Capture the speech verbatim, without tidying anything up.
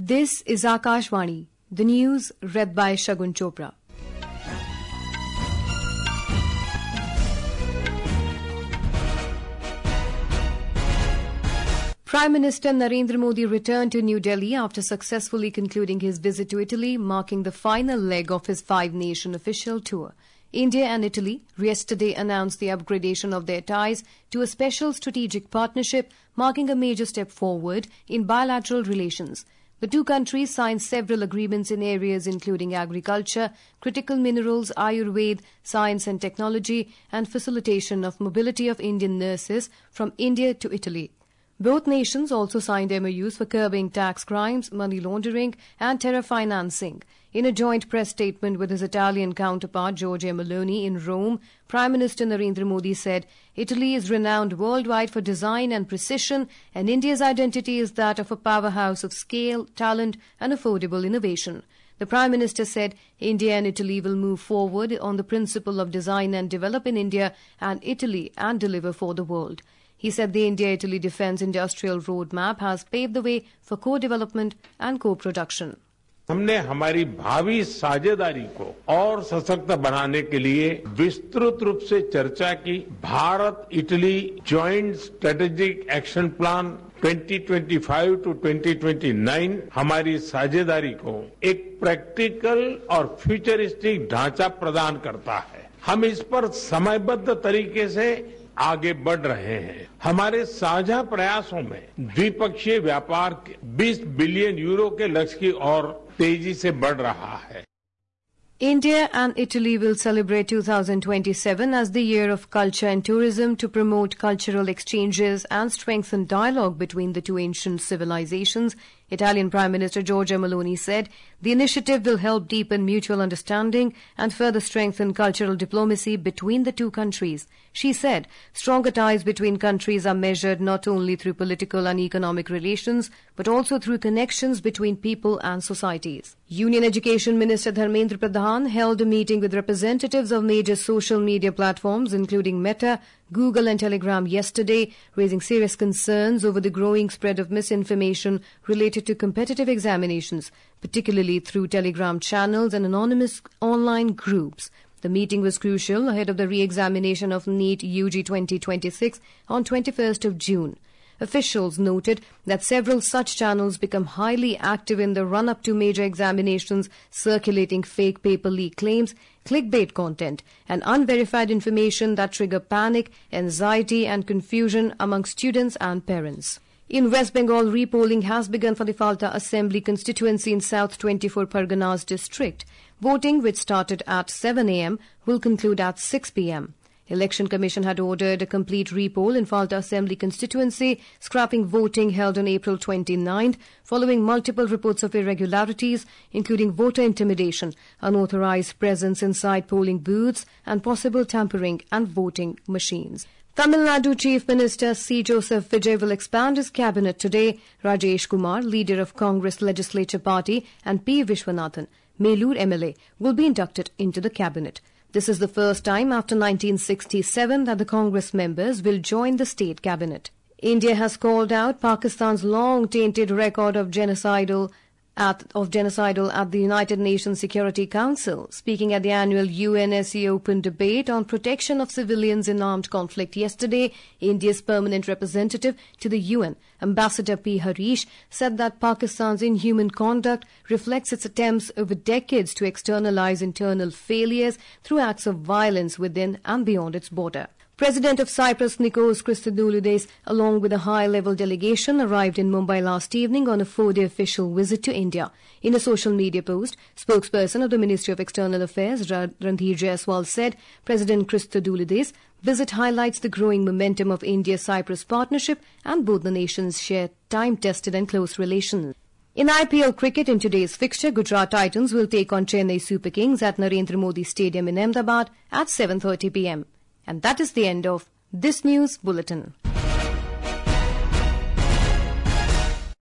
This is Akashvani, the news read by Shagun Chopra. Prime Minister Narendra Modi returned to New Delhi after successfully concluding his visit to Italy, marking the final leg of his five-nation official tour. India and Italy yesterday announced the upgradation of their ties to a special strategic partnership, marking a major step forward in bilateral relations. The two countries signed several agreements in areas including agriculture, critical minerals, Ayurveda, science and technology, and facilitation of mobility of Indian nurses from India to Italy. Both nations also signed M O Us for curbing tax crimes, money laundering, and terror financing. In a joint press statement with his Italian counterpart Giorgia Meloni in Rome, Prime Minister Narendra Modi said, "Italy is renowned worldwide for design and precision, and India's identity is that of a powerhouse of scale, talent, and affordable innovation." The Prime Minister said India and Italy will move forward on the principle of design and develop in India and Italy and deliver for the world. He said the India-Italy Defence Industrial Roadmap has paved the way for co-development and co-production. हमने हमारी भावी साझेदारी को और सशक्त बनाने के लिए विस्तृत रूप से चर्चा की। Bharat Italy joint strategic action plan twenty twenty five to twenty twenty nine हमारी साझेदारी को एक प्रैक्टिकल और फ्यूचरिस्टिक ढांचा प्रदान करता है। हम इस पर समयबद्ध तरीके से आगे बढ़ रहे हैं। हमारे साझा प्रयासों में द्विपक्षीय व्यापार बीस बिलियन यूरो के लक्ष्य की ओर तेजी से बढ़ रहा है। India and Italy will celebrate two thousand twenty-seven as the year of culture and tourism to promote cultural exchanges and strengthen dialogue between the two ancient civilizations. Italian Prime Minister Giorgia Meloni said the initiative will help deepen mutual understanding and further strengthen cultural diplomacy between the two countries. She said stronger ties between countries are measured not only through political and economic relations, but also through connections between people and societies. Union Education Minister Dharmendra Pradhan held a meeting with representatives of major social media platforms including Meta, Google and Telegram yesterday, raising serious concerns over the growing spread of misinformation related to competitive examinations, particularly through Telegram channels and anonymous online groups. The meeting was crucial ahead of the re-examination of NEET U G twenty twenty-six on twenty-first of June. Officials noted that several such channels become highly active in the run-up to major examinations, circulating fake paper leak claims, clickbait content, and unverified information that trigger panic, anxiety, and confusion among students and parents. In West Bengal, repolling has begun for the Falta Assembly constituency in South twenty-four Parganas district. Voting, which started at seven a m, will conclude at six p m Election Commission had ordered a complete repoll in Falta Assembly constituency, scrapping voting held on April twenty-ninth, following multiple reports of irregularities, including voter intimidation, unauthorized presence inside polling booths, and possible tampering and voting machines. Tamil Nadu Chief Minister C. Joseph Vijay will expand his cabinet today. Rajesh Kumar, leader of Congress Legislature Party, and P. Vishwanathan, Melur M L A, will be inducted into the cabinet. This is the first time after nineteen sixty-seven that the Congress members will join the state cabinet. India has called out Pakistan's long-tainted record of genocidal At, of genocidal at the United Nations Security Council. Speaking at the annual U N S C Open debate on protection of civilians in armed conflict yesterday, India's permanent representative to the U N, Ambassador P. Harish, said that Pakistan's inhuman conduct reflects its attempts over decades to externalize internal failures through acts of violence within and beyond its border. President of Cyprus Nikos Christodoulides, along with a high-level delegation, arrived in Mumbai last evening on a four-day official visit to India. In a social media post, spokesperson of the Ministry of External Affairs, Randhir Jaiswal, said President Christodoulides' visit highlights the growing momentum of India-Cyprus partnership and both the nations share time-tested and close relations. In I P L cricket, in today's fixture, Gujarat Titans will take on Chennai Super Kings at Narendra Modi Stadium in Ahmedabad at seven thirty p m And that is the end of this news bulletin.